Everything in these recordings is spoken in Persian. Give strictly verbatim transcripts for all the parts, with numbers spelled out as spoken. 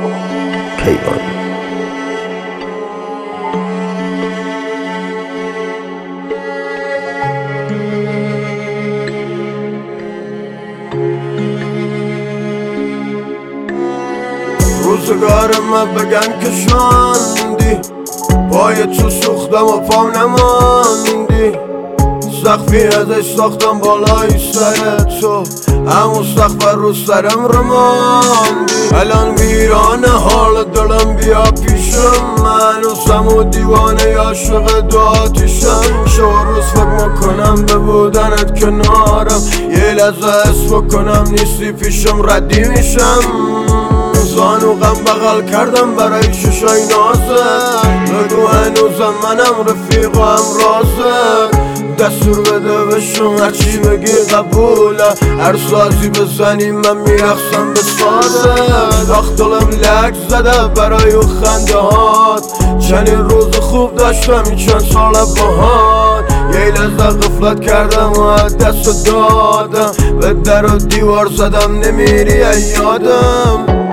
کیوان. روزگارم بگن که شاندی، پای تو سوختم و پام نماندی، سقفی ازش ساختم بالای سر تو، همون سقف رو سرم رماندی. الان ویرانه حال دلم، بیا پیشم، من هنوزم و دیوانه عاشق دو آتیشم. شو روز فکر میکنم به بودنت کنارم، یه لحظه حس بکنم نیستی پیشم ردی میشم. زانو غم بغل کردم برای ششای نازت، بگو هنوزم منم رفیق و هم رازت. دستور بده بشم هرچی بگی قبوله، هر سازی بزنی من میرخصم به سازت. آخ دلم لک زده برای او خنده هات، چنین روز خوب داشتم این چند سال باهات. یه لحظه غفلت کردم و دست دادم، به در و دیوار زدم نمیری یادم.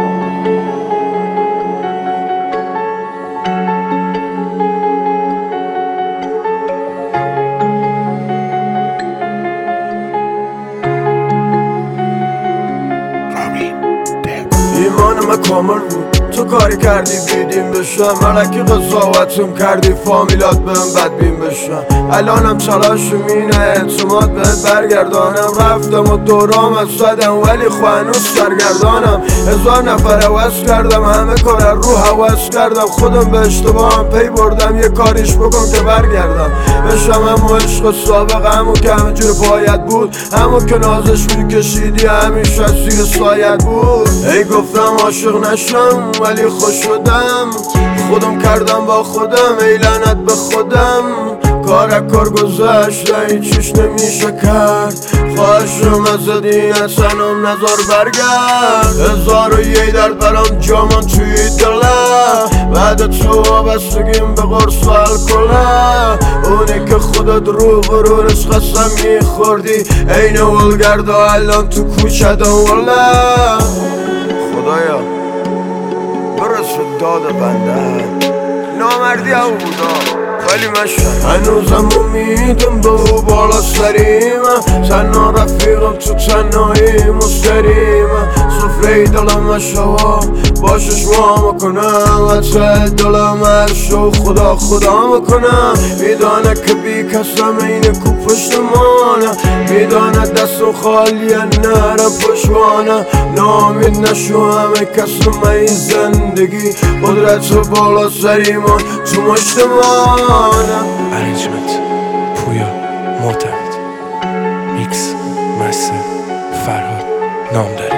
ایمانم کامل بود، تو کاری کردی بیدیم بشم، ملکی قضاوتم کردی فامیلات بهم بدبین بشم. الانم تلاشم اینه اعتماد بهت برگردانم، رفتم و دورام از زدم ولی خوانوز سرگردانم. هزار نفر حوض کردم، همه کار رو حوض کردم، خودم به اشتباهم پی بردم، یه کاریش بکن که برگردم بشم. همو عشق سابق همو که همه جور باید بود، همو که نازش میکشیدی همیشه زیر سایت بود. ای گفتم عاشق نشم ولی خوش شدم، خودم کردم با خودم، ای لعنت به خودم. کار کار گذشت هیچیش نمیشه کرد، خواهشم ازت این اصنم نظر برگرد. هزار و یه درد برام جامان توی دلم، بعد تو وابستگیم به قرص و الکله. اونی که خودت رو غرورش قسم میخوردی، این ولگرد و الان تو کوچه دوله. خدایا برس داد بنده، نامردی او بودا ولی من شد هنوزم امیدم به او بالا سریمه. تنها رفیقم تو تنهایی مستریمه، سفره دلم شوا باشش ما میکنم، حتی دلم هر شو خدا خدا میکنم. میدانه که بی کسم اینه کو پشتمانه، میدانه دستم خالیه نرم پشوانه. نامید نشو همه کسم این زندگی، قدرت بالا سریمان تو مشتمانه. Arrangement پویا معتمد، میکس مستر فرهاد نامداری.